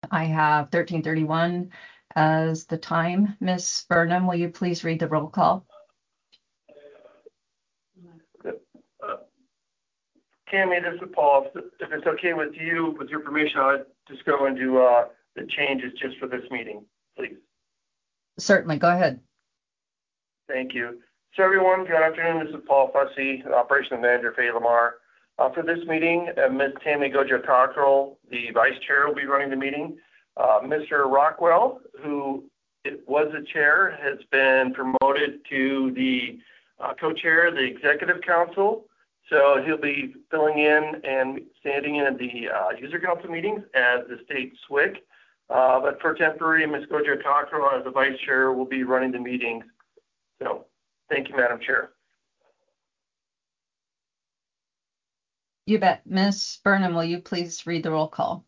I have 13:31 as the time. Ms. Burnham, will you please read the roll call? Tammy, this is Paul. If it's okay with you, with your permission, I'll just go into the changes just for this meeting, please. Certainly, go ahead. Thank you. So everyone, good afternoon. This is Paul Fussy, Operations Manager for ALMR. For this meeting, Ms. Tammy Goja-Cockrell, the Vice Chair, will be running the meeting. Mr. Rockwell, who was the Chair, has been promoted to the Co-Chair of the Executive Council. So he'll be filling in and standing in at the User Council meetings as the state SWIC. But for temporary, Ms. Goja-Cockrell, as the Vice Chair, will be running the meetings. So thank you, Madam Chair. You bet. Ms. Burnham, will you please read the roll call?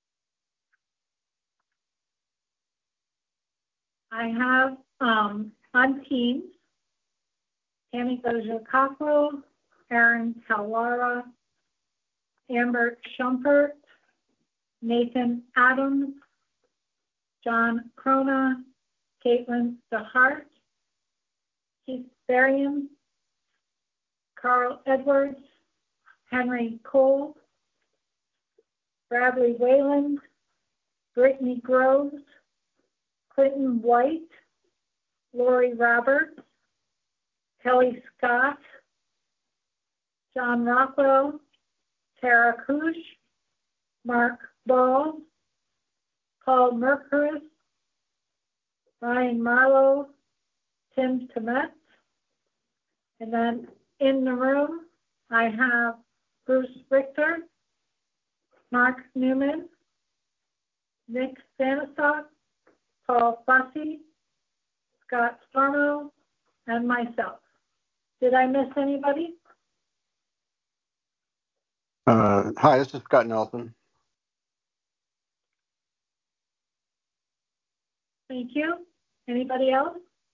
I have on Teams, Tammy Goja-Cockrell, Aaron Kalara, Amber Schumpert, Nathan Adams, John Crona, Caitlin DeHart, Keith Berrien, Carl Edwards, Henry Cole, Bradley Wayland, Brittany Groves, Clinton White, Lori Roberts, Kelly Scott, John Rockwell, Tara Kush, Mark Ball, Paul Mercuris, Ryan Marlowe, Tim Temet, and then in the room I have Bruce Richter, Mark Newman, Nick Stanisoff, Paul Fussy, Scott Stormo, and myself. Did I miss anybody? Hi, this is Scott Nelson. Thank you. Anybody else?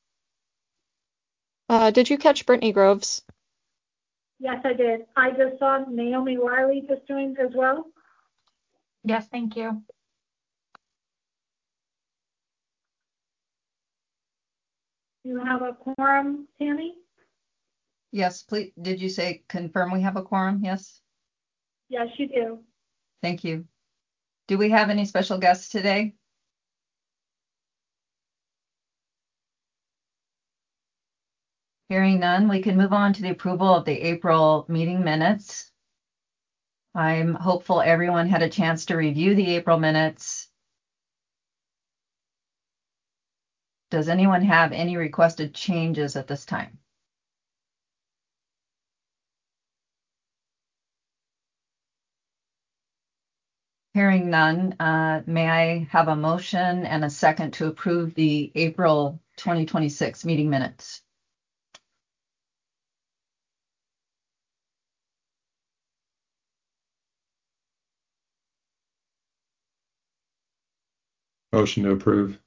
Did you catch Brittany Groves? Yes, I did. I just saw Naomi Wiley just joined as well. Yes, thank you. You have a quorum, Tammy? Yes, please. Did you say confirm we have a quorum? Yes. Yes, you do. Thank you. Do we have any special guests today? Hearing none, we can move on to the approval of the April meeting minutes. I'm hopeful everyone had a chance to review the April minutes. Does anyone have any requested changes at this time? Hearing none, may I have a motion and a second to approve the April 2026 meeting minutes? Motion to approve.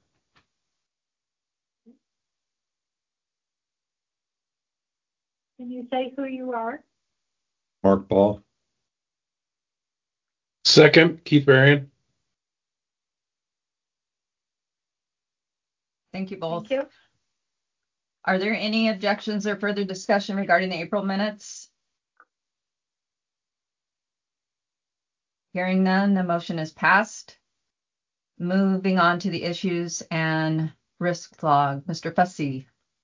Can you say who you are? Mark Ball. Second, Keith Berrien. Thank you both. Thank you. Are there any objections or further discussion regarding the April minutes? Hearing none, the motion is passed. Moving on to the issues and risk log. Mr. Fussy.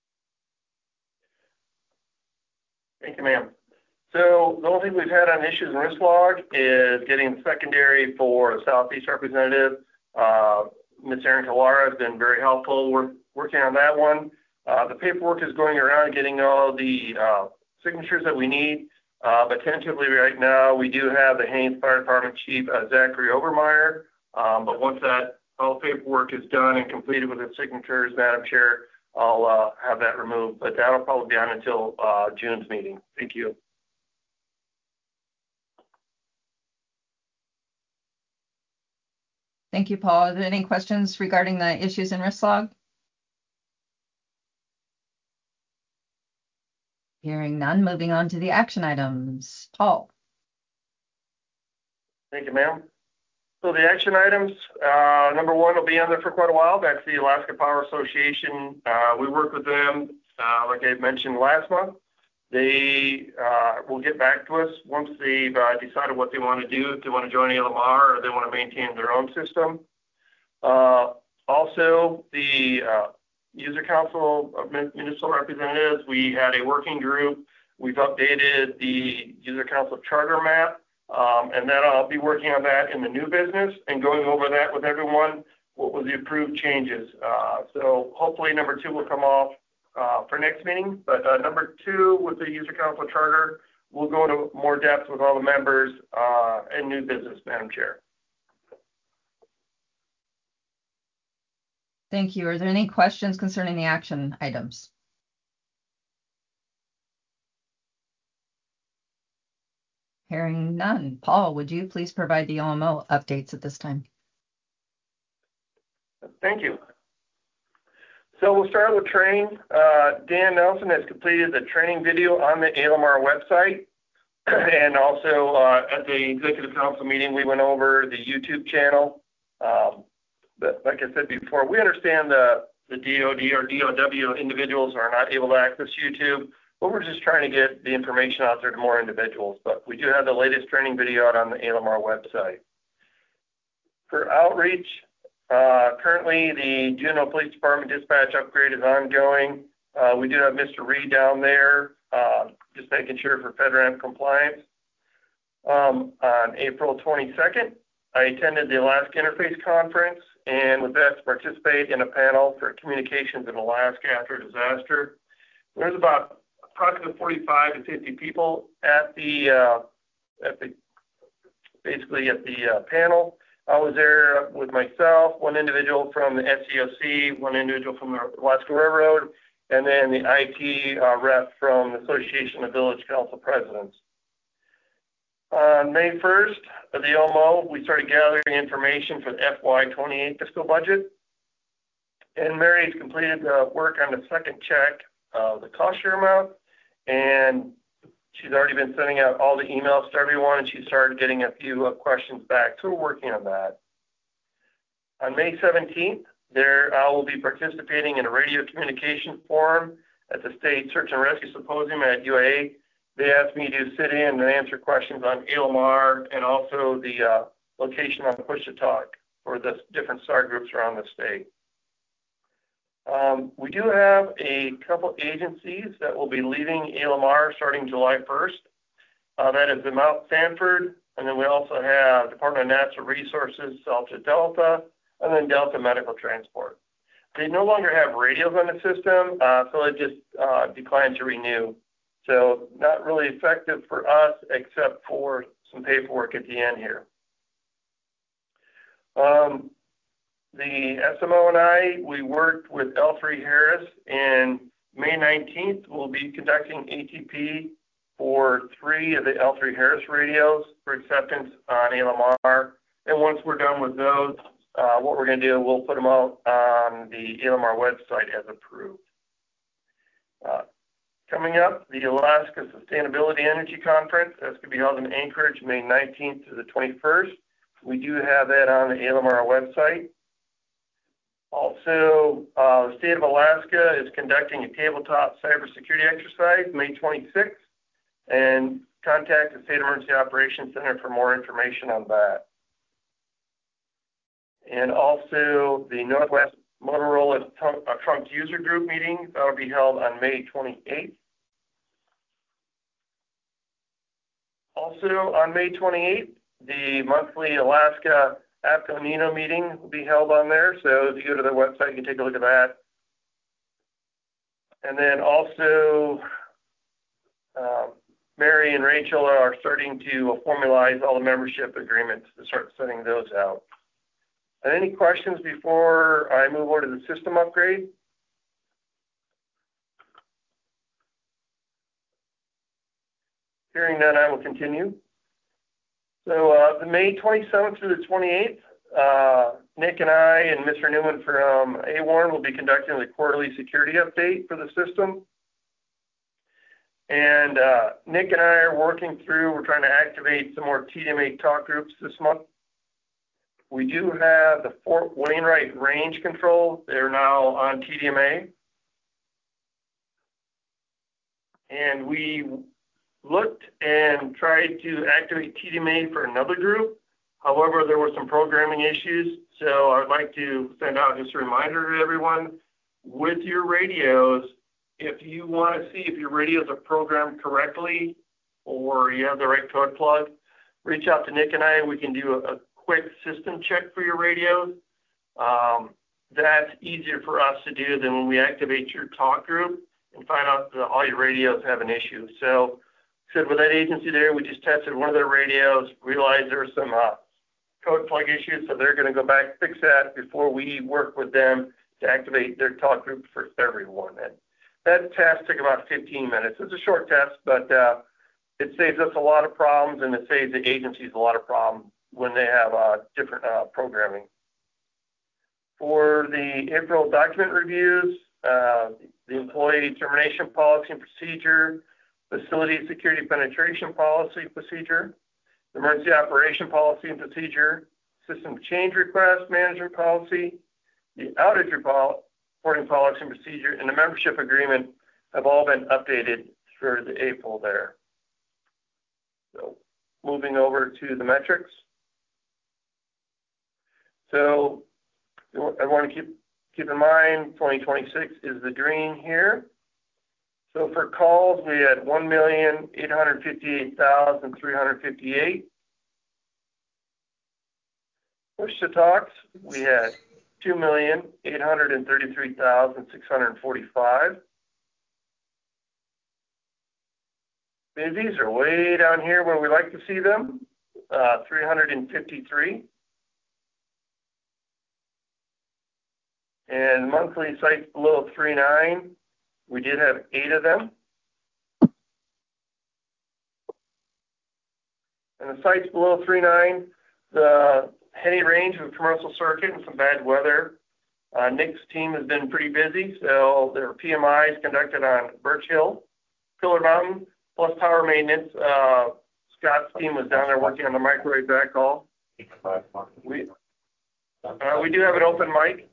Thank you, ma'am. So the only thing we've had on issues and risk log is getting secondary for a Southeast representative. Ms. Erin Kalara has been very helpful. We're working on that one. The paperwork is going around getting all the signatures that we need. But tentatively right now, we do have the Haines Fire Department Chief, Zachary Obermeyer. But once that all paperwork is done and completed with the signatures, Madam Chair, I'll have that removed. But that'll probably be on until June's meeting. Thank you. Thank you, Paul. Are there any questions regarding the issues and risk log? Hearing none, moving on to the action items. Paul. Thank you, ma'am. So the action items, number one will be on there for quite a while. That's the Alaska Power Association. We worked with them, like I mentioned last month. They will get back to us once they've decided what they want to do, if they want to join ALMR or they want to maintain their own system. Also, the User Council of Municipal Representatives, we had a working group. We've updated the User Council charter map, and then I'll be working on that in the new business and going over that with everyone, what was the approved changes. So hopefully number 2 will come off for next meeting, but number 2 with the User Council charter, we'll go into more depth with all the members and new business, Madam Chair. Thank you. Are there any questions concerning the action items? Hearing none. Paul, would you please provide the OMO updates at this time? Thank you. So we'll start with training. Dan Nelson has completed the training video on the ALMR website. And also at the Executive Council meeting, we went over the YouTube channel. But like I said before, we understand the DOD or DOW individuals are not able to access YouTube, but we're just trying to get the information out there to more individuals. But we do have the latest training video out on the ALMR website. For outreach, currently the Juneau Police Department dispatch upgrade is ongoing. We do have Mr. Reed down there, just making sure for FedRAMP compliance. On April 22nd, I attended the Alaska Interface Conference and was asked to participate in a panel for communications in Alaska after a disaster. There's about approximately 45 to 50 people at the panel. I was there with myself, one individual from the SCOC, one individual from the Alaska Railroad, and then the IT rep from the Association of Village Council Presidents. On May 1st of the OMO, we started gathering information for the FY28 fiscal budget. And Mary's completed the work on the second check of the cost share amount. And she's already been sending out all the emails to everyone, and she started getting a few questions back. So we're working on that. On May 17th, I will be participating in a radio communication forum at the State Search and Rescue Symposium at UAA. They asked me to sit in and answer questions on ALMR and also the location on Push to Talk for the different SAR groups around the state. We do have a couple agencies that will be leaving ALMR starting July 1st. That is the Mount Sanford, and then we also have Department of Natural Resources, Salta Delta, and then Delta Medical Transport. They no longer have radios on the system, so it just declined to renew. So not really effective for us except for some paperwork at the end here. The SMO and I, we worked with L3 Harris, and May 19th we'll be conducting ATP for 3 of the L3 Harris radios for acceptance on ALMR. And once we're done with those, what we're going to do, we'll put them out on the ALMR website as approved. Coming up, the Alaska Sustainability Energy Conference. That's going to be held in Anchorage, May 19th to the 21st. We do have that on the ALMR website. Also, the state of Alaska is conducting a tabletop cybersecurity exercise May 26th, and contact the State Emergency Operations Center for more information on that. And also, the Northwest Motorola Trunk User Group meeting that will be held on May 28th. Also, on May 28th, the monthly Alaska APCO-NINO meeting will be held on there. So if you go to their website, you can take a look at that. And then also, Mary and Rachel are starting to formalize all the membership agreements to start sending those out. And any questions before I move over to the system upgrade? Hearing none, I will continue. So the May 27th through the 28th, Nick and I and Mr. Newman from AWARN will be conducting the quarterly security update for the system. And Nick and I are working through, we're trying to activate some more TDMA talk groups this month. We do have the Fort Wainwright Range Control. They're now on TDMA. And we looked and tried to activate TDMA for another group. However, there were some programming issues. So I'd like to send out just a reminder to everyone with your radios, if you want to see if your radios are programmed correctly or you have the right code plug, reach out to Nick and I. We can do a quick system check for your radios. That's easier for us to do than when we activate your talk group and find out that all your radios have an issue. So with that agency there, we just tested one of their radios, realized there were some code plug issues, so they're going to go back, fix that before we work with them to activate their talk group for everyone. And that test took about 15 minutes. It's a short test, but it saves us a lot of problems, and it saves the agencies a lot of problems when they have different programming. For the April document reviews, the employee termination policy and procedure, facility security penetration policy procedure, emergency operation policy and procedure, system change request management policy, the outage reporting policy and procedure, and the membership agreement have all been updated for the April there. So moving over to the metrics. So I want to keep in mind 2026 is the green here. So for calls, we had 1,858,358. Push to talks, we had 2,833,645. Busies are way down here where we like to see them, 353. And monthly sites below 3.9, we did have 8 of them. And the sites below 3.9, the heady range of commercial circuit and some bad weather. Nick's team has been pretty busy, so there were PMIs conducted on Birch Hill, Pillar Mountain, plus power maintenance. Scott's team was down there working on the microwave backhaul. We do have an open mic.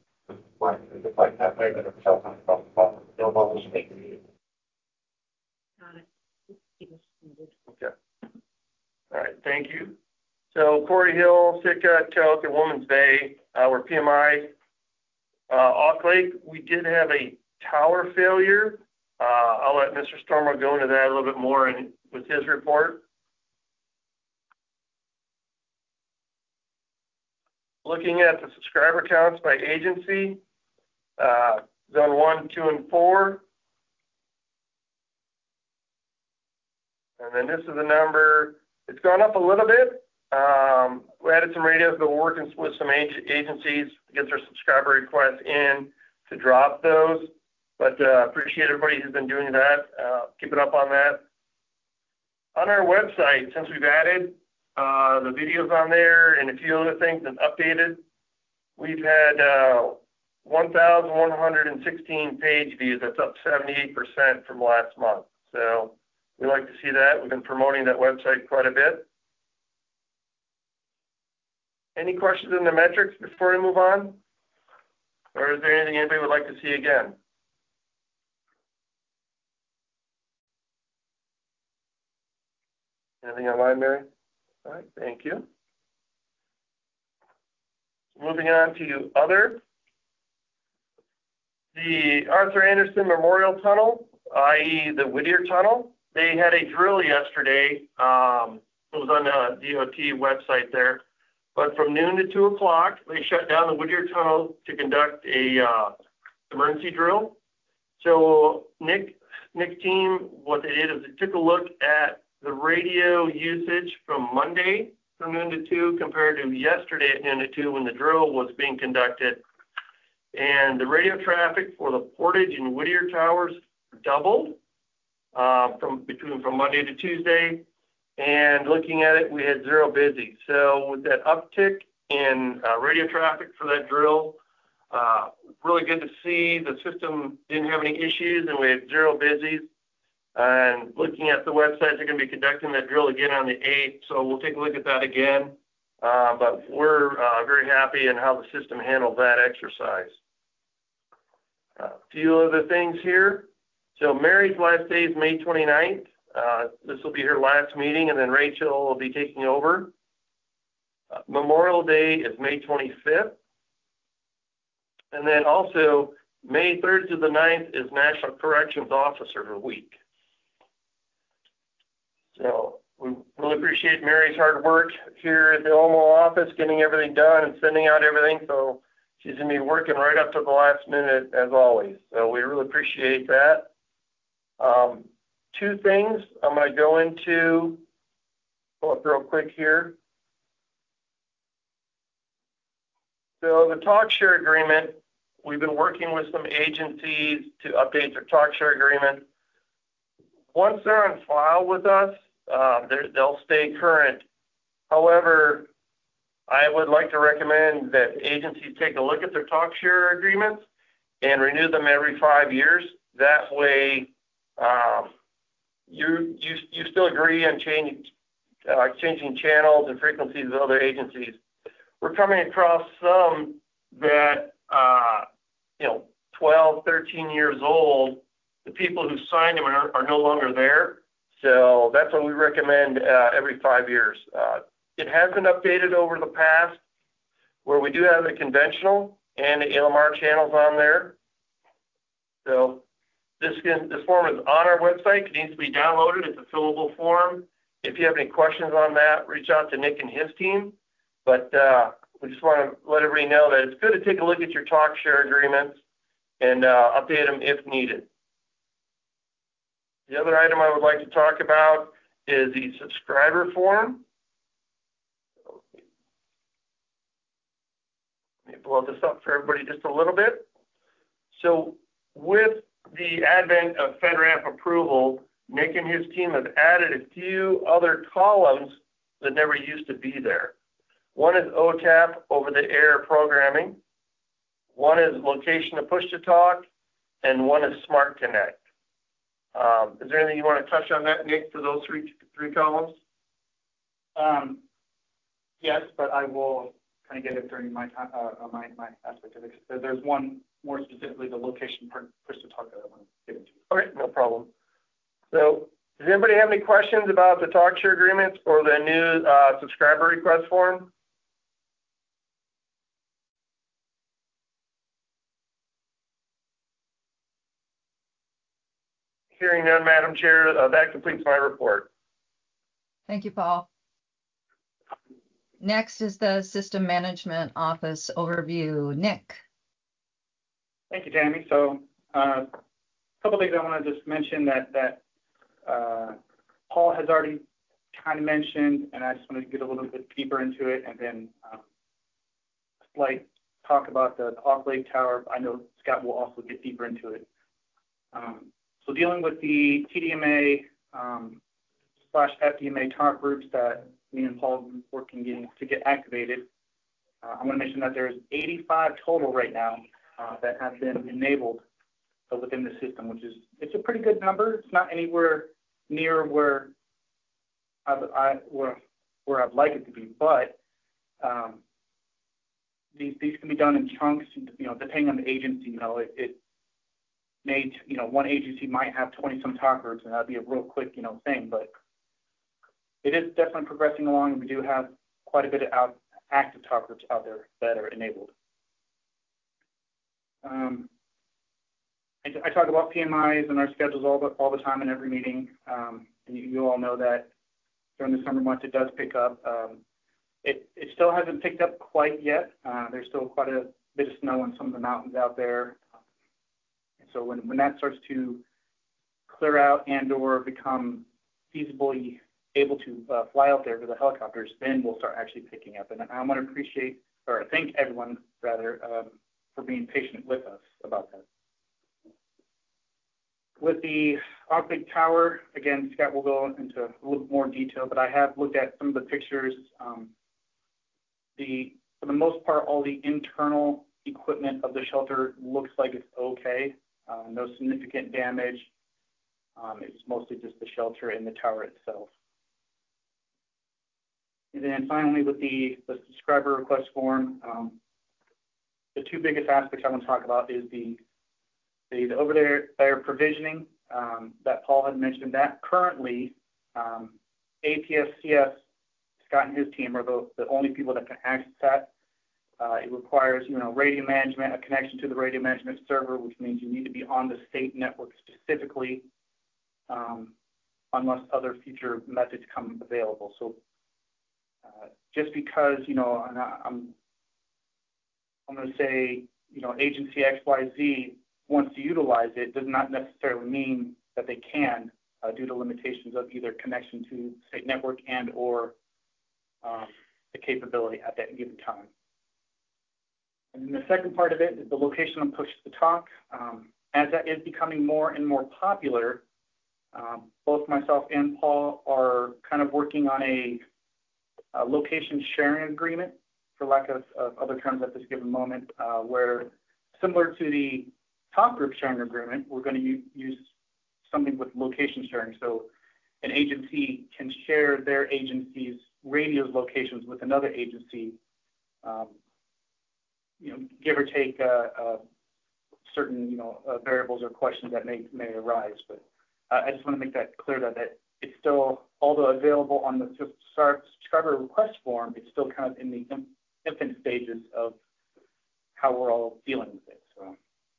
Okay. All right, thank you. So Corey Hill, Sitka, Toke, and Woman's Bay were PMI. Oak Lake, we did have a tower failure. I'll let Mr. Stormer go into that a little bit more with his report. Looking at the subscriber counts by agency, zone 1, 2, and 4. And then this is the number. It's gone up a little bit. We added some radios, but we're working with some agencies to get their subscriber requests in to drop those. But appreciate everybody who's been doing that. Keep it up on that. On our website, since we've added the videos on there and a few other things and updated, we've had 1,116 page views. That's up 78% from last month. So we like to see that. We've been promoting that website quite a bit. Any questions on the metrics before we move on? Or is there anything anybody would like to see again? Anything online, Mary? All right, thank you. Moving on to other. The Arthur Anderson Memorial Tunnel, i.e. the Whittier Tunnel, they had a drill yesterday. It was on the DOT website there. But from noon to 2 o'clock, they shut down the Whittier Tunnel to conduct a emergency drill. So Nick's team, what they did is they took a look at the radio usage from Monday from noon to 2 compared to yesterday at noon to 2 when the drill was being conducted. And the radio traffic for the Portage and Whittier towers doubled from Monday to Tuesday. And looking at it, we had 0 busy. So with that uptick in radio traffic for that drill, really good to see the system didn't have any issues and we had 0 busies. And looking at the website, they're going to be conducting that drill again on the 8th. So we'll take a look at that again. but we're very happy in how the system handled that exercise. A few other things here. So Mary's last day is May 29th. This will be her last meeting, and then Rachel will be taking over. Memorial Day is May 25th. And then also May 3rd to the 9th is National Corrections Officer Week. So we really appreciate Mary's hard work here at the Elmo office, getting everything done and sending out everything. So she's going to be working right up to the last minute as always. So we really appreciate that. Two things I'm going to go into, pull up real quick here. So the TalkShare agreement, we've been working with some agencies to update their TalkShare agreement. Once they're on file with us, they'll stay current. However, I would like to recommend that agencies take a look at their TalkShare agreements and renew them every 5 years. That way, you still agree on changing channels and frequencies of other agencies. We're coming across some that 12, 13 years old. The people who signed them are no longer there. So that's what we recommend every 5 years. It has been updated over the past where we do have the conventional and the ALMR channels on there. So this form is on our website. It needs to be downloaded. It's a fillable form. If you have any questions on that, reach out to Nick and his team. But we just want to let everybody know that it's good to take a look at your TalkShare agreements and update them if needed. The other item I would like to talk about is the subscriber form. Let me blow this up for everybody just a little bit. So with the advent of FedRAMP approval, Nick and his team have added a few other columns that never used to be there. One is OTAP, over-the-air programming. One is location to push-to-talk, and one is Smart Connect. Is there anything you want to touch on that, Nick, for those three columns? Yes, but I will kind of get it during my aspect of it. There's one more specifically, the location push-to-talk that I want to get into. Okay, no problem. So does anybody have any questions about the TalkShare agreements or the new subscriber request form? Hearing none, Madam Chair, that completes my report. Thank you, Paul. Next is the System Management Office overview. Nick. Thank you, Tammy. So a couple things I want to just mention that Paul has already kind of mentioned, and I just want to get a little bit deeper into it, and then a slight talk about the Oak Lake Tower. I know Scott will also get deeper into it. So dealing with the TDMA / FDMA talk groups that me and Paul have been working to get activated, I want to mention that there's 85 total right now that have been enabled within the system, it's a pretty good number. It's not anywhere near where I'd like it to be, but these can be done in chunks. Depending on the agency, one agency might have 20-some talk groups, and that'd be a real quick, thing. But it is definitely progressing along, and we do have quite a bit of active talk groups out there that are enabled. I talk about PMIs and our schedules all the time in every meeting. And you all know that during the summer months it does pick up. It still hasn't picked up quite yet. There's still quite a bit of snow on some of the mountains out there. And so when that starts to clear out and or become feasibly able to fly out there with the helicopters, then we'll start actually picking up. And I want to thank everyone rather for being patient with us about that. With the Oak Lake Tower, again, Scott will go into a little more detail, but I have looked at some of the pictures. For the most part, all the internal equipment of the shelter looks like it's okay. No significant damage. It's mostly just the shelter and the tower itself. And then finally, with the subscriber request form, the two biggest aspects I want to talk about is the over-the-air provisioning that Paul had mentioned. That currently, APSCS, Scott and his team are the only people that can access that. It requires, radio management, a connection to the radio management server, which means you need to be on the state network specifically, unless other future methods come available. So just because, and I'm going to say, agency XYZ wants to utilize it does not necessarily mean that they can, due to limitations of either connection to state network and or the capability at that given time. And then the second part of it is the location on push to talk. As that is becoming more and more popular, both myself and Paul are kind of working on a location sharing agreement, for lack of other terms at this given moment, where similar to the talk group sharing agreement, we're going to use something with location sharing. So an agency can share their agency's radio's locations with another agency, give or take certain, variables or questions that may arise. But I just want to make that clear that it's still, although available on the subscriber request form, it's still kind of in the infant stages of how we're all dealing with it. So,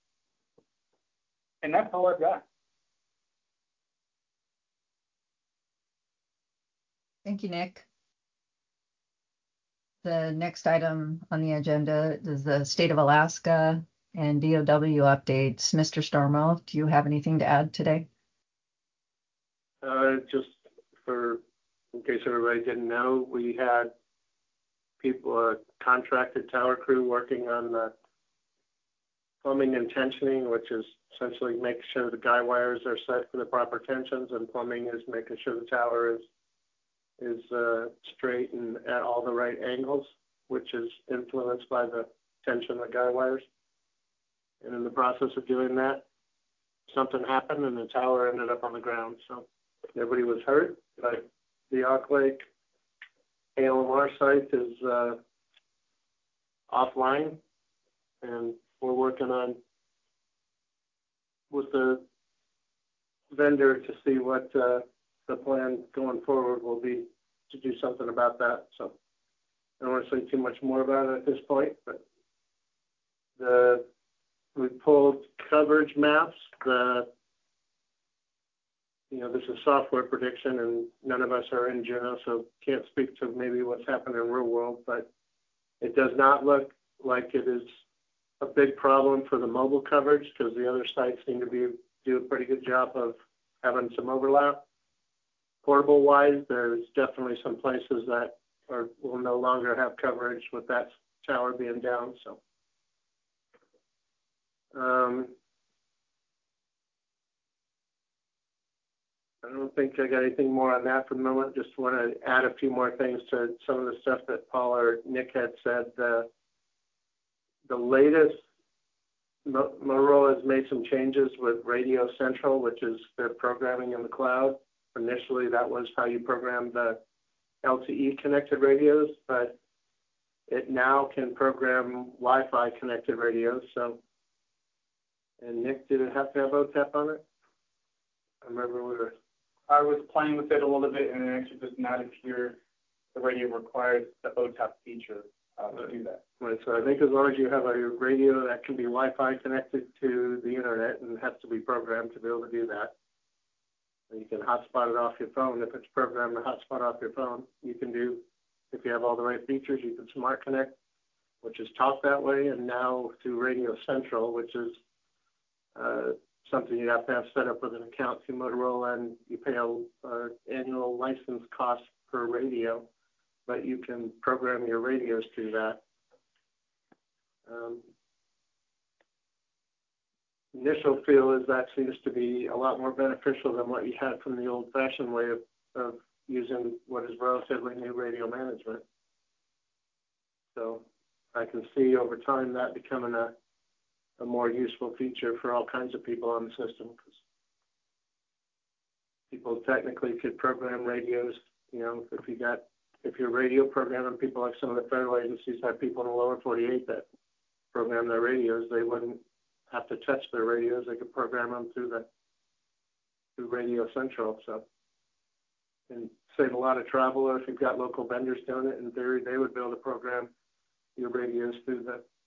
and that's all I've got. Thank you, Nick. The next item on the agenda is the State of Alaska and DOW updates. Mr. Stormo, do you have anything to add today? Just in case everybody didn't know, we had people, contracted tower crew working on the plumbing and tensioning, which is essentially making sure the guy wires are set for the proper tensions, and plumbing is making sure the tower is straight and at all the right angles, which is influenced by the tension of the guy wires. And in the process of doing that, something happened and the tower ended up on the ground. So nobody was hurt, but the Arc Lake ALMR site is offline, and we're working on with the vendor to see what the plan going forward will be to do something about that. So I don't want to say too much more about it at this point, but we pulled coverage maps. This is software prediction, and none of us are in Juneau, so can't speak to maybe what's happened in real world, but it does not look like it is a big problem for the mobile coverage, because the other sites seem to do a pretty good job of having some overlap. Portable wise, there's definitely some places that will no longer have coverage with that tower being down. So I don't think I got anything more on that for the moment. Just want to add a few more things to some of the stuff that Paul or Nick had said. The latest, Motorola has made some changes with Radio Central, which is their programming in the cloud. Initially, that was how you program the LTE connected radios, but it now can program Wi-Fi connected radios. So, and Nick, did it have to have OTAP on it? I remember I was playing with it a little bit, and it actually does not appear the radio requires the OTAP feature to do that. Right, so I think as long as you have a radio that can be Wi-Fi connected to the internet and has to be programmed to be able to do that, and you can hotspot it off your phone. If it's programmed to hotspot off your phone, you can do, if you have all the right features, you can smart connect, which is talk that way, and now through Radio Central, which is something you have to have set up with an account through Motorola, and you pay an annual license cost per radio, but you can program your radios through that. Initial feel is that seems to be a lot more beneficial than what you had from the old-fashioned way of using what is relatively new radio management. So I can see over time that becoming a more useful feature for all kinds of people on the system, because people technically could program radios. If you got if you're radio programming people, like some of the federal agencies have people in the lower 48 that program their radios, they wouldn't have to touch their radios. They could program them through Radio Central. So, and save a lot of travel. Or if you've got local vendors doing it, in theory, they would be able to program your radios through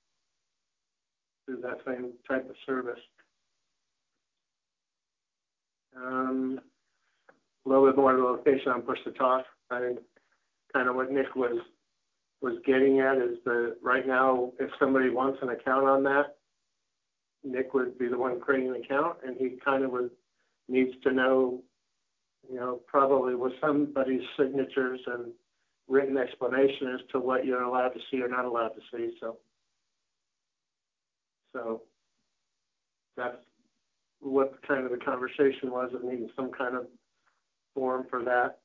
that same type of service. A little bit more of the location on Push to Talk. I think kind of what Nick was getting at is that right now, if somebody wants an account on that, Nick would be the one creating an account, and he kind of needs to know, probably with somebody's signatures and written explanation as to what you're allowed to see or not allowed to see. So that's what kind of the conversation was, of needing some kind of form for that.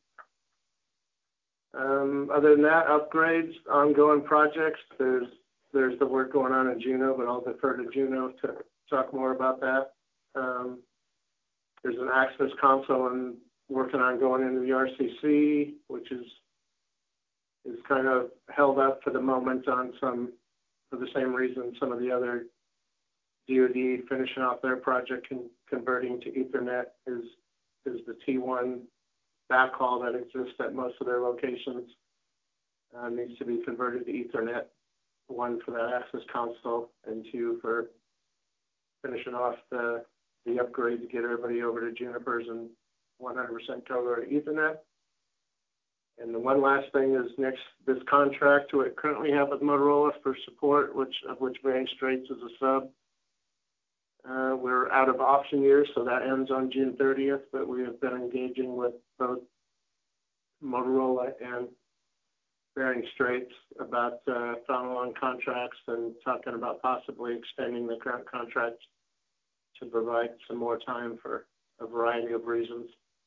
Other than that, upgrades, ongoing projects. There's the work going on in Juneau, but I'll defer to Juneau to talk more about that. There's an access console and working on going into the RCC, which is kind of held up for the moment for the same reason some of the other DoD finishing off their project and converting to Ethernet is the T1 backhaul that exists at most of their locations needs to be converted to Ethernet. One for that access console, and two for finishing off the upgrade to get everybody over to Juniper's and 100% cover Ethernet. And the one last thing is this contract we currently have with Motorola for support, of which Varian Straits is a sub. We're out of option year, so that ends on June 30th, but we have been engaging with both Motorola and Bering Straits about follow-on contracts and talking about possibly extending the current contract to provide some more time for a variety of reasons.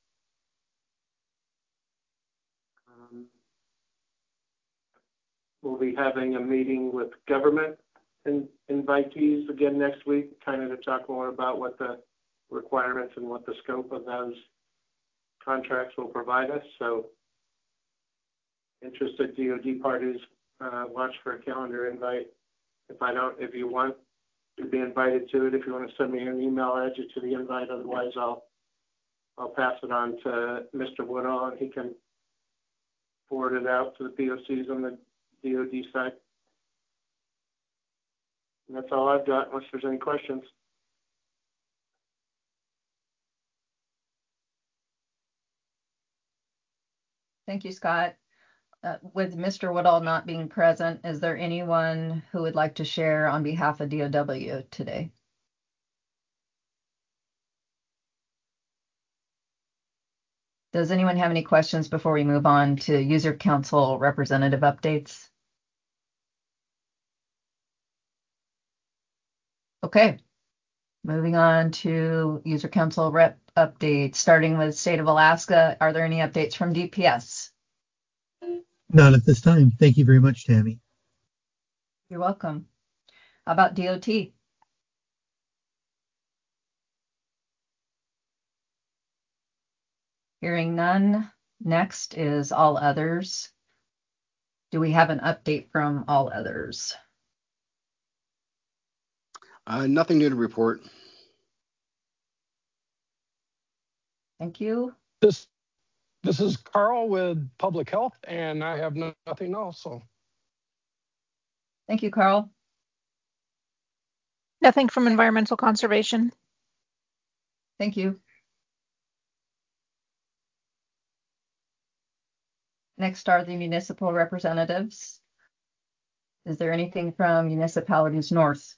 We'll be having a meeting with government invitees again next week, kind of to talk more about what the requirements and what the scope of those contracts will provide us. So interested DoD parties, watch for a calendar invite. If you want to be invited to it, if you want to send me an email, I'll add you to the invite. Otherwise, I'll pass it on to Mr. Woodall, and he can forward it out to the POCs on the DoD side. And that's all I've got, unless there's any questions. Thank you, Scott. With Mr. Woodall not being present, is there anyone who would like to share on behalf of DOW today? Does anyone have any questions before we move on to user council representative updates? Okay, moving on to user council rep updates, starting with State of Alaska. Are there any updates from DPS? Not at this time. Thank you very much, Tammy. You're welcome. How about DOT? Hearing none. Next is all others. Do we have an update from all others? Nothing new to report. Thank you. This is Carl with Public Health, and I have nothing else. So, thank you, Carl. Nothing from Environmental Conservation. Thank you. Next are the municipal representatives. Is there anything from Municipalities North?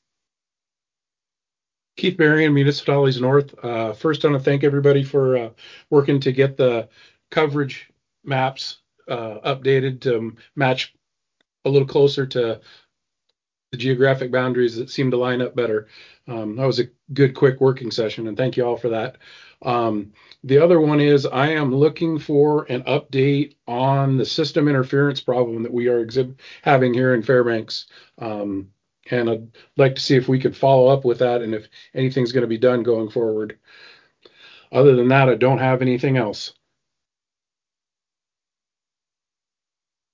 Keith Berrien, Municipalities North. First, I want to thank everybody for working to get the coverage maps updated to match a little closer to the geographic boundaries that seem to line up better. That was a good, quick working session, and thank you all for that. The other one is I am looking for an update on the system interference problem that we are having here in Fairbanks. And I'd like to see if we could follow up with that and if anything's going to be done going forward. Other than that, I don't have anything else.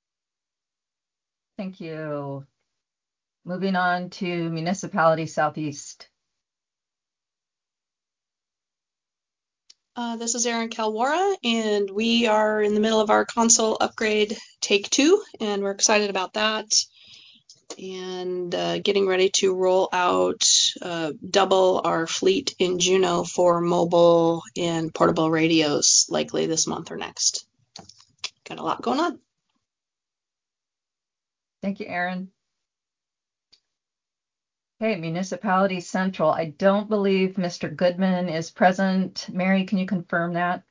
Thank you. Moving on to Municipality Southeast. This is Erin Kalwara, and we are in the middle of our console upgrade take 2, and we're excited about that. And getting ready to roll out double our fleet in Juneau for mobile and portable radios, likely this month or next. Got a lot going on. Thank you, Erin. Okay, Municipality Central. I don't believe Mr. Goodman is present. Mary, can you confirm that?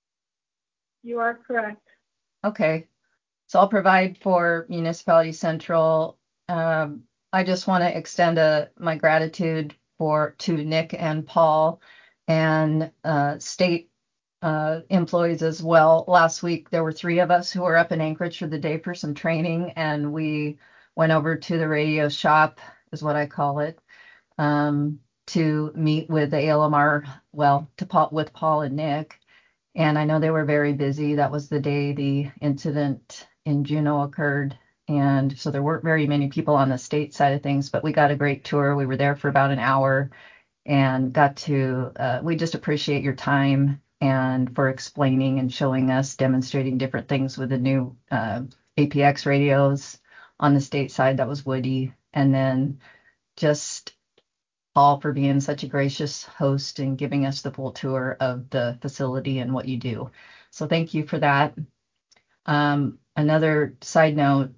You are correct. Okay, so I'll provide for Municipality Central. I just want to extend my gratitude to Nick and Paul and state employees as well. Last week, there were 3 of us who were up in Anchorage for the day for some training, and we went over to the radio shop, is what I call it, to meet with the ALMR, with Paul and Nick. And I know they were very busy. That was the day the incident in Juneau occurred. And so there weren't very many people on the state side of things, but we got a great tour. We were there for about an hour and we just appreciate your time and for explaining and showing us, demonstrating different things with the new APX radios on the state side. That was Woody. And then just Paul for being such a gracious host and giving us the full tour of the facility and what you do. So thank you for that. Another side note,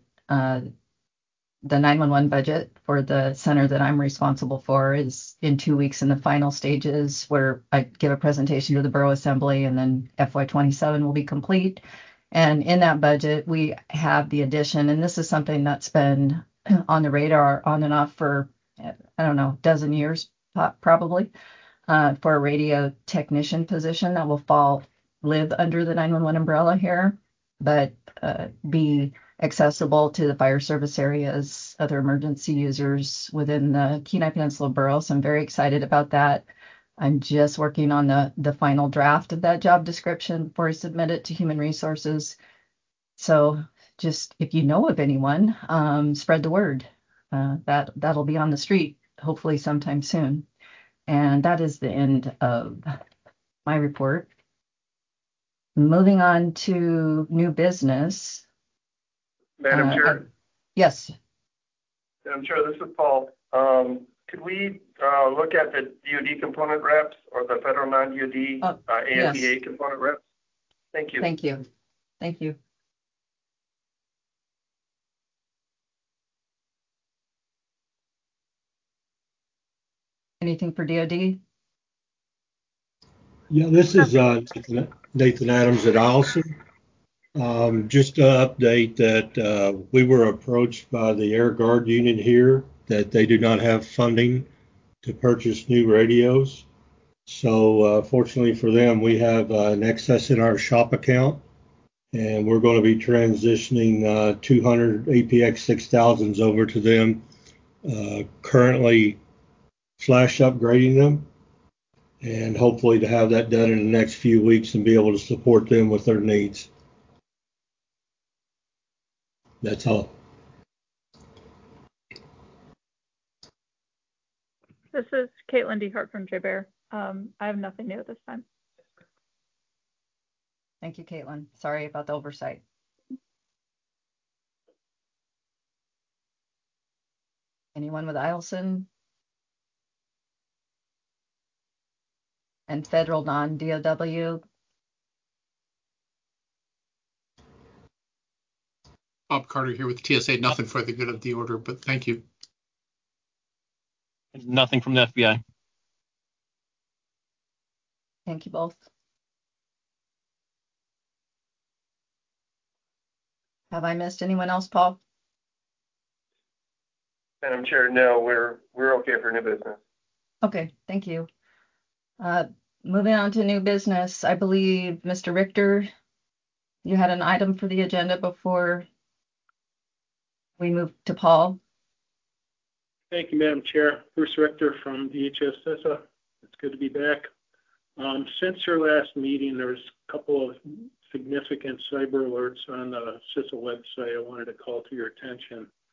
the 911 budget for the center that I'm responsible for is in 2 weeks in the final stages where I give a presentation to the Borough Assembly, and then FY27 will be complete. And in that budget, we have the addition, and this is something that's been on the radar on and off for, I don't know, a dozen years probably, for a radio technician position that will live under the 911 umbrella here, but be accessible to the fire service areas, other emergency users within the Kenai Peninsula Borough. So I'm very excited about that. I'm just working on the final draft of that job description before I submit it to Human Resources. So just if you know of anyone, spread the word. That'll be on the street hopefully sometime soon. And that is the end of my report. Moving on to new business. Madam Chair. Yes. Madam Chair, this is Paul. Could we look at the DoD component reps or the federal non-DoD AMPA yes. component reps? Thank you. Thank you. Thank you. Anything for DoD? Yeah, this is Nathan Adams at Allison. Just to update that we were approached by the Air Guard unit here that they do not have funding to purchase new radios. So fortunately for them, we have an excess in our shop account, and we're going to be transitioning 200 APX 6000s over to them, currently flash upgrading them, and hopefully to have that done in the next few weeks and be able to support them with their needs. That's all. This is Caitlin DeHart from JBear. I have nothing new at this time. Thank you, Caitlin. Sorry about the oversight. Anyone with Eielson? And federal non-DOW? Bob Carter here with TSA. Nothing for the good of the order, but thank you. Nothing from the FBI. Thank you both. Have I missed anyone else, Paul? Madam Chair, no, we're okay for new business. Okay, thank you. Moving on to new business, I believe, Mr. Richter, you had an item for the agenda before we move to Paul. Thank you, Madam Chair. Bruce Richter from DHS CISA. It's good to be back. Since your last meeting, there's a couple of significant cyber alerts on the CISA website I wanted to call to your attention.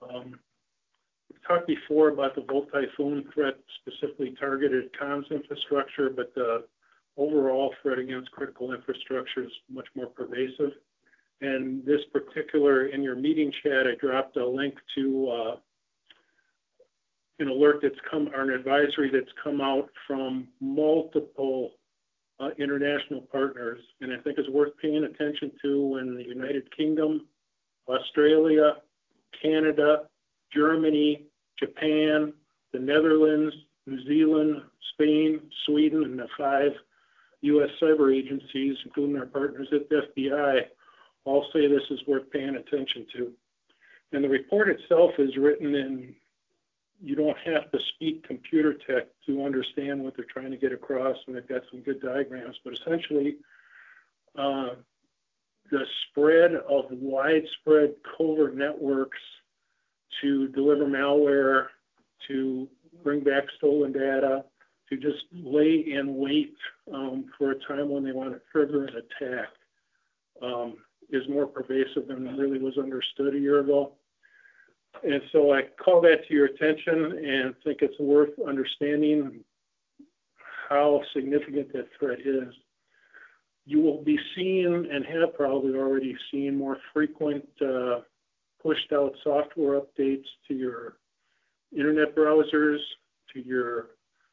We've talked before about the Volt Typhoon threat specifically targeted comms infrastructure, but the overall threat against critical infrastructure is much more pervasive. And this particular, in your meeting chat, I dropped a link to an alert that's come, or an advisory that's come out from multiple international partners. And I think it's worth paying attention to when the United Kingdom, Australia, Canada, Germany, Japan, the Netherlands, New Zealand, Spain, Sweden, and the 5 U.S. cyber agencies, including our partners at the FBI, all say this is worth paying attention to. And the report itself is written in, you don't have to speak computer tech to understand what they're trying to get across, and they've got some good diagrams. But essentially, the spread of widespread covert networks to deliver malware, to bring back stolen data, to just lay in wait for a time when they want to trigger an attack is more pervasive than really was understood a year ago. And so I call that to your attention and think it's worth understanding how significant that threat is. You will be seeing, and have probably already seen, more frequent pushed out software updates to your internet browsers, to your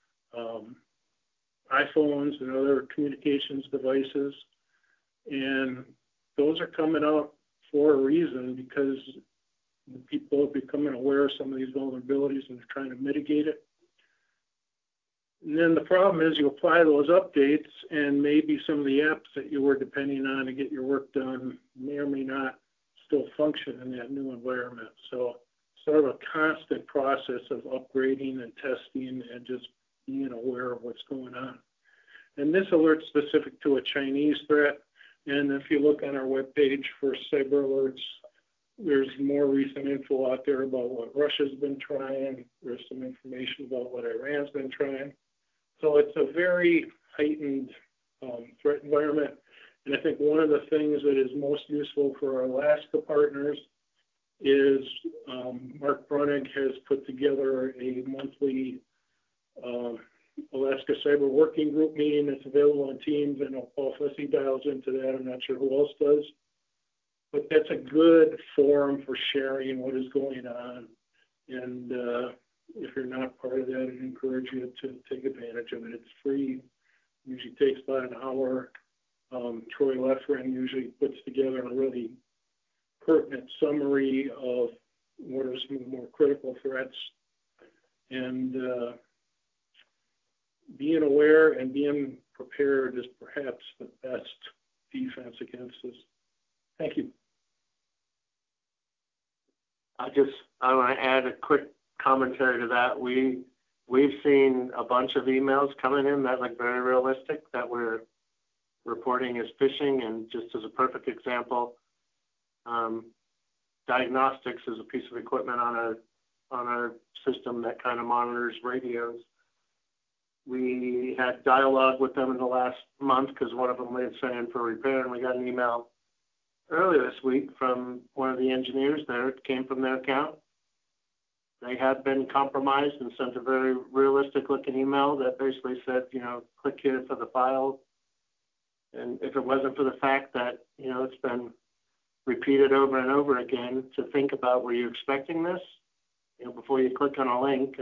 iPhones and other communications devices. And those are coming out for a reason, because people are becoming aware of some of these vulnerabilities and they're trying to mitigate it. And then the problem is you apply those updates and maybe some of the apps that you were depending on to get your work done may or may not still function in that new environment. So sort of a constant process of upgrading and testing and just being aware of what's going on. And this alert's specific to a Chinese threat. And if you look on our webpage for cyber alerts, there's more recent info out there about what Russia's been trying. There's some information about what Iran's been trying. So it's a very heightened threat environment. And I think one of the things that is most useful for our Alaska partners is Mark Brunig has put together a monthly Alaska Cyber Working Group meeting that's available on Teams. I know Paul Fussy dials into that. I'm not sure who else does. But that's a good forum for sharing what is going on. And if you're not part of that, I'd encourage you to take advantage of it. It's free. Usually takes about an hour. Troy Leffren usually puts together a really pertinent summary of what are some of the more critical threats. And being aware and being prepared is perhaps the best defense against this. Thank you. I want to add a quick commentary to that. We've seen a bunch of emails coming in that look very realistic that we're reporting as phishing. And just as a perfect example, diagnostics is a piece of equipment on our system that kind of monitors radios. We had dialogue with them in the last month because one of them had sent in for repair, and we got an email earlier this week from one of the engineers there. It came from their account. They had been compromised and sent a very realistic looking email that basically said, click here for the file. And if it wasn't for the fact that, it's been repeated over and over again, to think about, were you expecting this? Before you click on a link.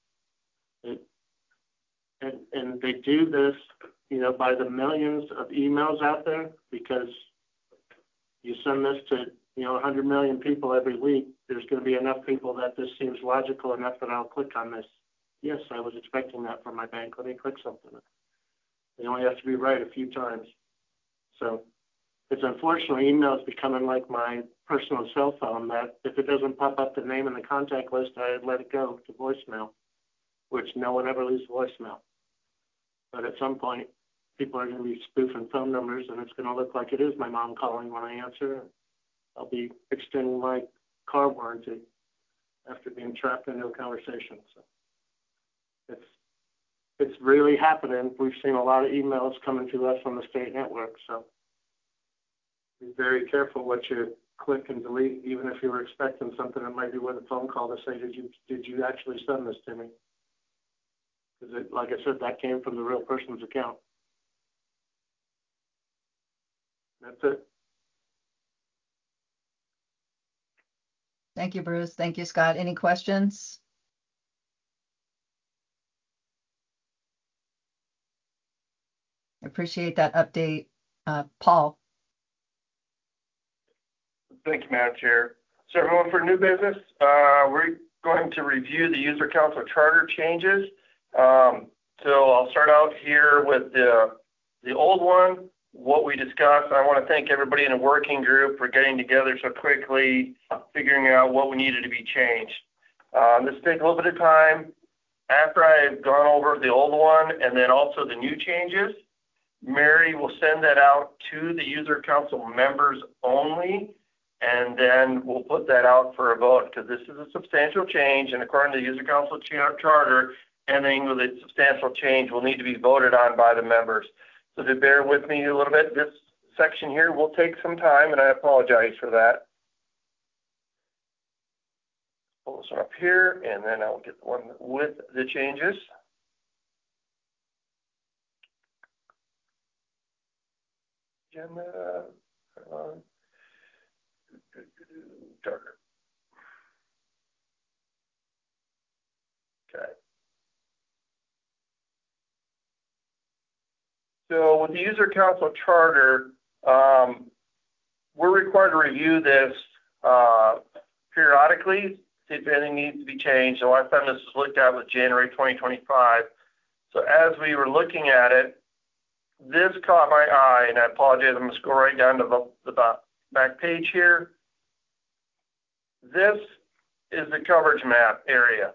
And they do this, by the millions of emails out there, because you send this to, 100 million people every week. There's going to be enough people that this seems logical enough that I'll click on this. Yes, I was expecting that from my bank. Let me click something. They only have to be right a few times. So it's unfortunately email is becoming like my personal cell phone, that if it doesn't pop up the name in the contact list, I let it go to voicemail, which no one ever leaves voicemail. But at some point, people are going to be spoofing phone numbers, and it's going to look like it is my mom calling when I answer. I'll be extending my car warranty after being trapped into a conversation. So it's really happening. We've seen a lot of emails coming to us on the state network. So be very careful what you click and delete, even if you were expecting something. It might be with a phone call to say, did you actually send this to me? Because like I said, that came from the real person's account. That's it. Thank you, Bruce. Thank you, Scott. Any questions? I appreciate that update. Paul. Thank you, Madam Chair. So everyone, for new business, we're going to review the user council charter changes. So I'll start out here with the old one, what we discussed. I want to thank everybody in the working group for getting together so quickly, figuring out what we needed to be changed. This will take a little bit of time. After I've gone over the old one and then also the new changes, Mary will send that out to the user council members only, and then we'll put that out for a vote, because this is a substantial change, and according to the user council charter, anything with a substantial change will need to be voted on by the members. So to bear with me a little bit, this section here will take some time, and I apologize for that. Pull this one up here, and then I'll get the one with the changes. Agenda. Charter. Okay. So with the user council charter, we're required to review this periodically, see if anything needs to be changed. The last time this was looked at was January 2025. So as we were looking at it, this caught my eye, and I apologize, I'm going to scroll right down to the back page here. This is the coverage map area.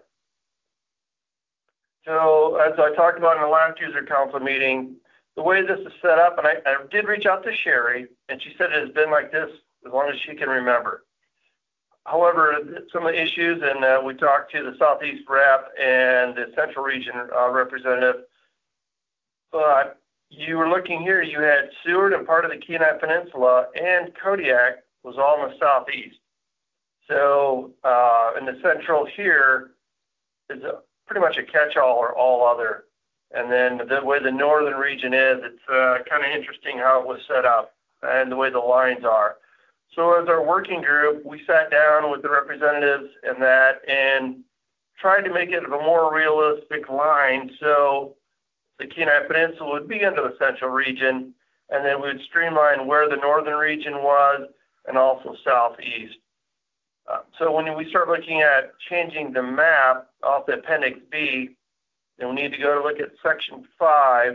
So as I talked about in the last user council meeting, the way this is set up, and I did reach out to Sherry, and she said it has been like this as long as she can remember. However, some of the issues, and we talked to the Southeast rep and the Central Region representative, but you were looking here, you had Seward and part of the Kenai Peninsula, and Kodiak was all in the Southeast. So in the Central here is pretty much a catch-all or all other. And then the way the Northern region is, it's kind of interesting how it was set up and the way the lines are. So as our working group, we sat down with the representatives and that and tried to make it a more realistic line. So the Kenai Peninsula would be under the Central region, and then we'd streamline where the Northern region was and also Southeast. So when we start looking at changing the map off the Appendix B, then we need to go to look at Section 5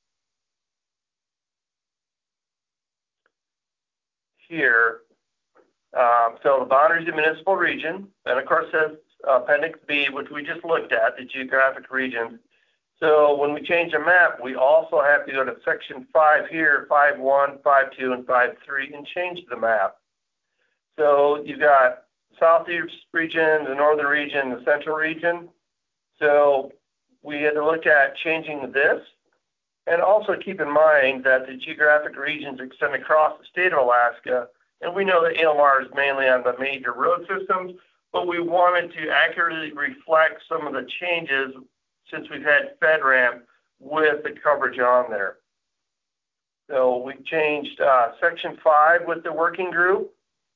here. So the boundaries of municipal region, and of course says Appendix B, which we just looked at, the geographic regions. So when we change the map, we also have to go to Section 5 here, 5.1, 5.2, and 5.3, and change the map. So you've got Southeast region, the Northern region, the Central region. So we had to look at changing this, and also keep in mind that the geographic regions extend across the state of Alaska, and we know that ALMR is mainly on the major road systems, but we wanted to accurately reflect some of the changes since we've had FedRAMP with the coverage on there. So we changed Section 5 with the working group.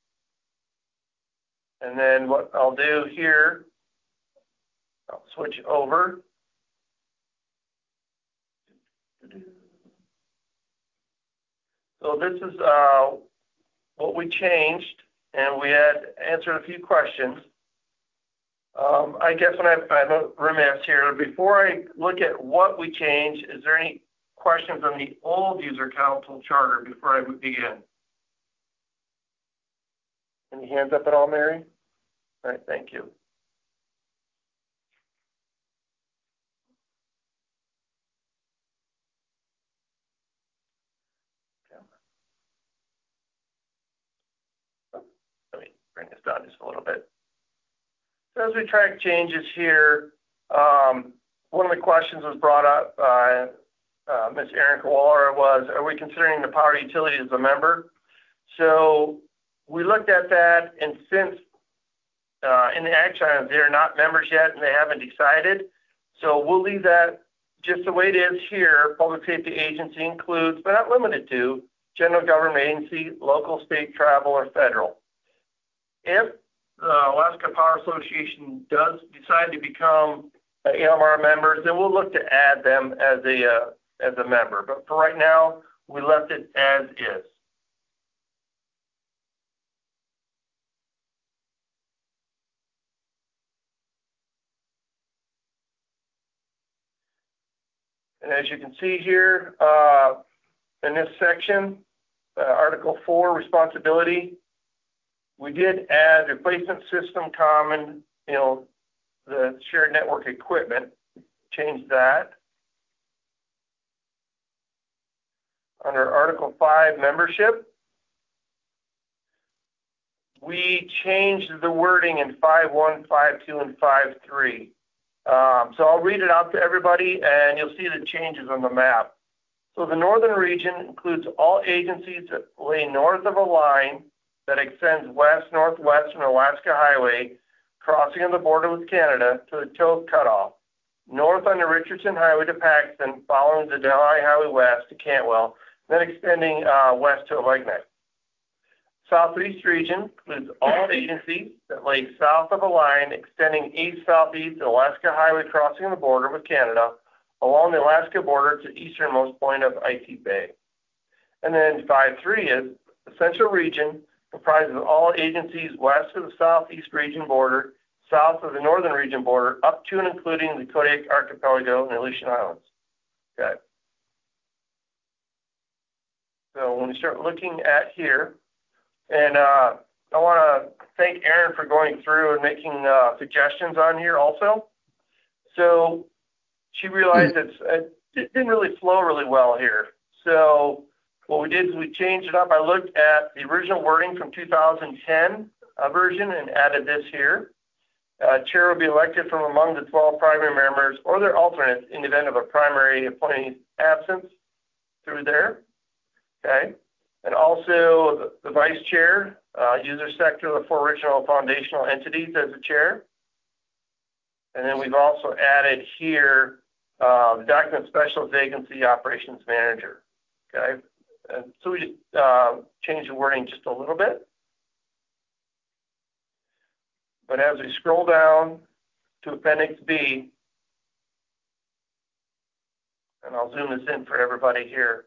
And then what I'll do here, I'll switch over. So this is what we changed, and we had answered a few questions. I guess when I'm remiss here, before I look at what we changed, is there any questions on the old user council charter before I begin? Any hands up at all, Mary? All right, thank you. Let me bring this down just a little bit. So as we track changes here, one of the questions was brought up by Ms. Erin Kowaller was, are we considering the power utility as a member? So we looked at that, and since in the action items, they're not members yet and they haven't decided. So we'll leave that just the way it is here. Public safety agency includes, but not limited to, general government agency, local, state, tribal, or federal. If the Alaska Power Association does decide to become ALMR members, then we'll look to add them as a member. But for right now, we left it as is. And as you can see here in this section, Article 4, responsibility, we did add replacement system common, the shared network equipment, change that. Under Article 5, membership, we changed the wording in 5.1, 5.2, and 5.3. So I'll read it out to everybody, and you'll see the changes on the map. So the northern region includes all agencies that lay north of a line that extends west-northwest from the Alaska Highway, crossing on the border with Canada to the tow cutoff, north on the Richardson Highway to Paxton, following the Denali Highway west to Cantwell, then extending west to Allegheny. Southeast region includes all agencies that lay south of a line extending east-southeast to Alaska Highway, crossing the border with Canada, along the Alaska border to the easternmost point of Icy Bay. And then 5.3 is the central region comprises all agencies west of the southeast region border, south of the northern region border, up to and including the Kodiak Archipelago and the Aleutian Islands. Okay. So when we start looking at here, and I want to thank Erin for going through and making suggestions on here also. So she realized it didn't really flow really well here. So what we did is we changed it up. I looked at the original wording from 2010 version and added this here. Chair will be elected from among the 12 primary members or their alternates in the event of a primary appointee's absence through there. Okay. And also the vice chair, user sector, the 4 original foundational entities as the chair. And then we've also added here the document specialist vacancy operations manager. Okay. And so we just changed the wording just a little bit. But as we scroll down to Appendix B, and I'll zoom this in for everybody here.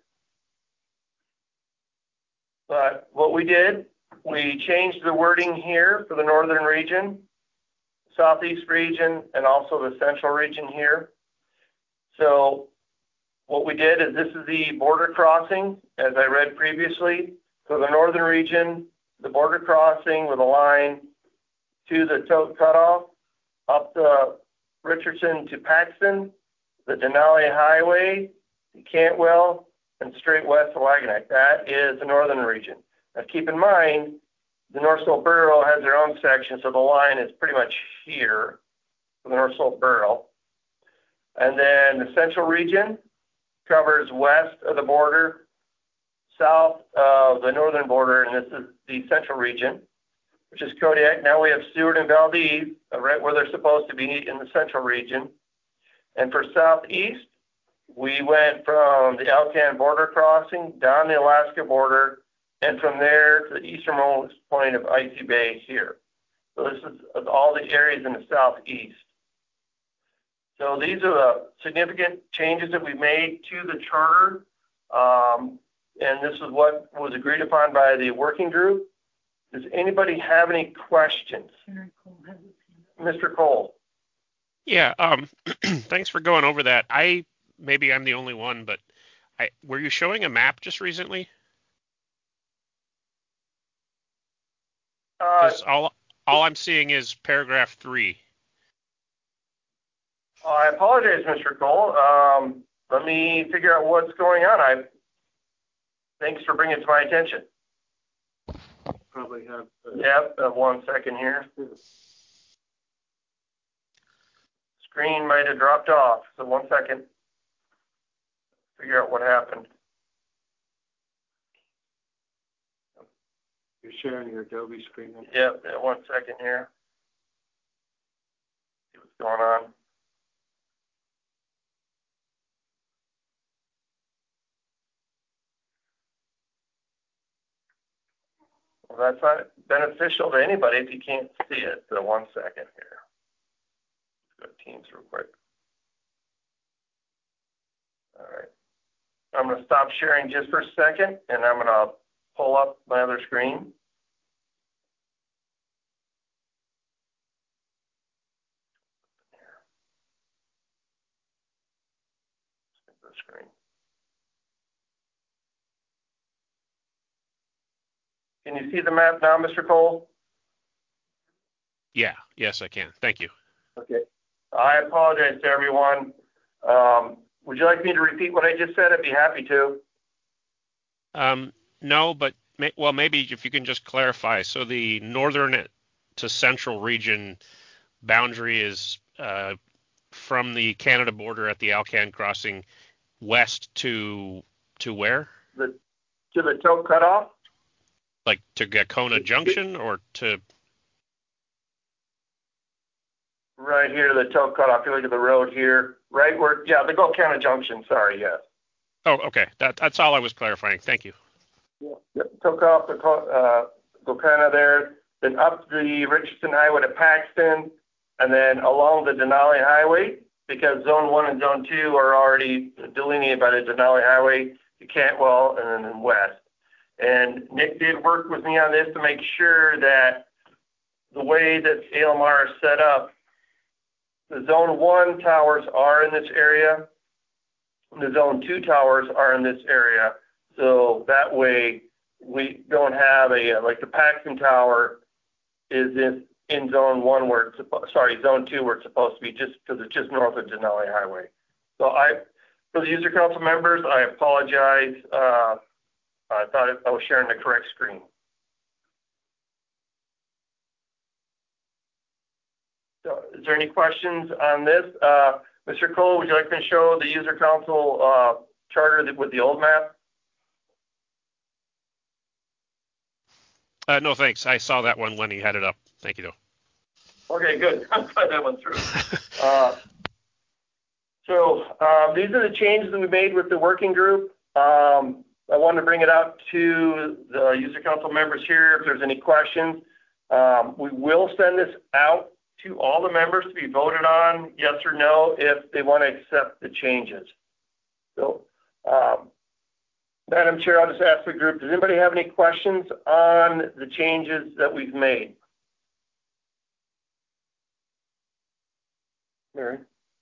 But what we did, we changed the wording here for the northern region, southeast region, and also the central region here. So what we did is this is the border crossing, as I read previously. So the northern region, the border crossing with a line to the tow cutoff, up the Richardson to Paxton, the Denali Highway, to Cantwell, and straight west to Allegheny. That is the northern region. Now keep in mind, the North-South Borough has their own section, so the line is pretty much here for the North-South Borough. And then the central region covers west of the border, south of the northern border, and this is the central region, which is Kodiak. Now we have Seward and Valdez, right where they're supposed to be in the central region. And for southeast, we went from the Alcan border crossing down the Alaska border, and from there to the easternmost point of Icy Bay here. So this is all the areas in the southeast. So these are the significant changes that we made to the charter, and this is what was agreed upon by the working group. Does anybody have any questions? Mr. Cole. Yeah, thanks for going over that. Maybe I'm the only one, but were you showing a map just recently? All I'm seeing is paragraph 3. I apologize, Mr. Cole. Let me figure out what's going on. Thanks for bringing it to my attention. Probably have. Yep, 1 second here. Screen might have dropped off, so 1 second. Figure out what happened. You're sharing your Adobe screen. Yep, yeah, 1 second here. See what's going on. Well, that's not beneficial to anybody if you can't see it. So 1 second here. Let's go to Teams real quick. All right. I'm going to stop sharing just for a second, and I'm going to pull up my other screen. The screen. Can you see the map now, Mr. Cole? Yeah, yes, I can. Thank you. Okay. I apologize to everyone. Would you like me to repeat what I just said? I'd be happy to. No, but maybe if you can just clarify. So the northern to central region boundary is from the Canada border at the Alcan crossing west to where? To the Tote Cutoff? Like to Gacona Junction or to? Right here to the Tote Cutoff. If you look at the road here, right where, yeah, the Gacona Junction. Sorry, yes. Oh, okay. That's all I was clarifying. Thank you. Yeah, Tote Cutoff, Gacona there, then up the Richardson Highway to Paxton, and then along the Denali Highway, because Zone 1 and Zone 2 are already delineated by the Denali Highway to Cantwell and then west. And Nick did work with me on this to make sure that the way that ALMR is set up, the Zone 1 towers are in this area, and the Zone 2 towers are in this area. So that way we don't have like the Paxton Tower is in Zone 1 where it's Zone 2 where it's supposed to be, just because it's just north of Denali Highway. So for the user council members, I apologize. I thought I was sharing the correct screen. So is there any questions on this? Mr. Cole, would you like me to show the user council charter with the old map? No, thanks. I saw that one when he had it up. Thank you, though. Okay, good. I'm glad that went through. These are the changes that we made with the working group. I wanted to bring it out to the user council members here if there's any questions. We will send this out to all the members to be voted on, yes or no, if they want to accept the changes. So, Madam Chair, I'll just ask the group, does anybody have any questions on the changes that we've made? Mary?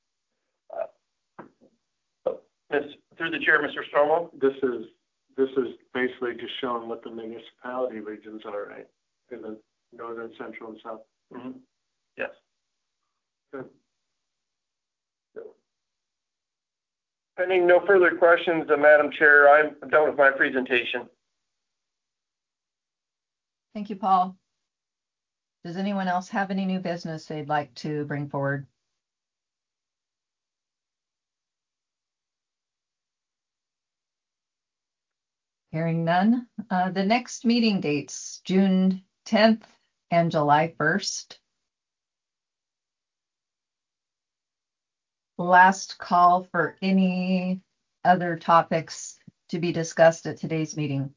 Through the chair, Mr. Stormo? This is basically just showing what the municipality regions are, right? In the northern, central, and south. Mm-hmm. Yes. Good. Pending no further questions, Madam Chair, I'm done with my presentation. Thank you, Paul. Does anyone else have any new business they'd like to bring forward? Hearing none. The next meeting dates, June 10th and July 1st. Last call for any other topics to be discussed at today's meeting.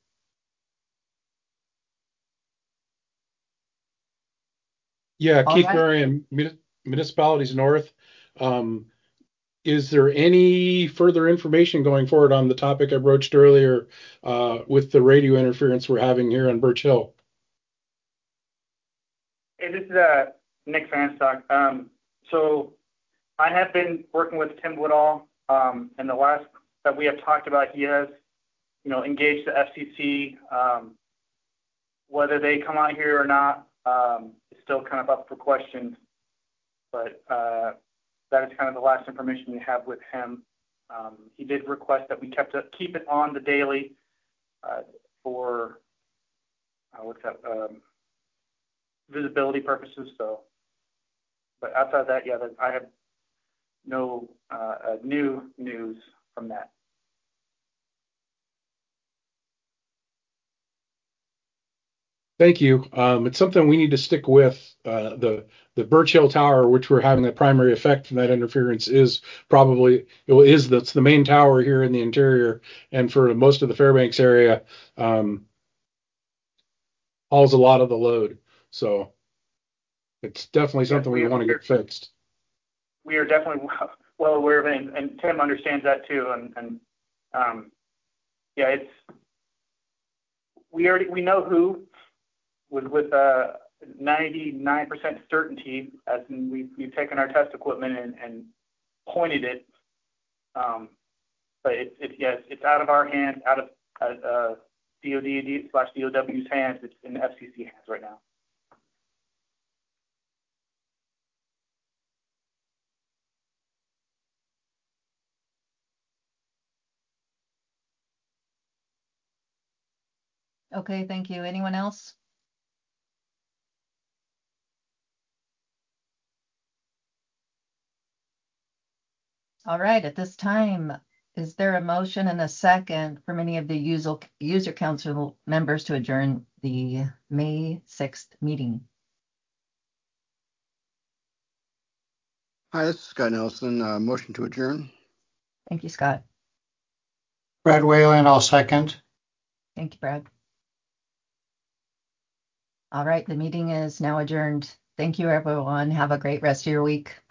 Yeah, All Keith right. Marion, Municipalities North. Is there any further information going forward on the topic I broached earlier with the radio interference we're having here on Birch Hill? Hey, this is Nick Fanstock. So I have been working with Tim Woodall, and the last that we have talked about, he has, engaged the FCC. Whether they come out here or not is still kind of up for question, but that is kind of the last information we have with him. He did request that we keep it on the daily for visibility purposes. So, but outside of that, yeah, I have no new news from that. Thank you. It's something we need to stick with. The Birch Hill Tower, which we're having the primary effect from that interference, is probably that's the main tower here in the interior, and for most of the Fairbanks area, hauls a lot of the load. So it's definitely something we want to get fixed. We are definitely well aware of it, and Tim understands that too. Yeah, we know who with 99% certainty, as in we've taken our test equipment and pointed it. But it's out of our hands, out of DOD/DOW's hands. It's in the FCC hands right now. Okay, thank you. Anyone else? All right, at this time, is there a motion and a second from any of the user council members to adjourn the May 6th meeting? Hi, this is Scott Nelson. Motion to adjourn. Thank you, Scott. Brad Whalen, I'll second. Thank you, Brad. All right, the meeting is now adjourned. Thank you, everyone. Have a great rest of your week.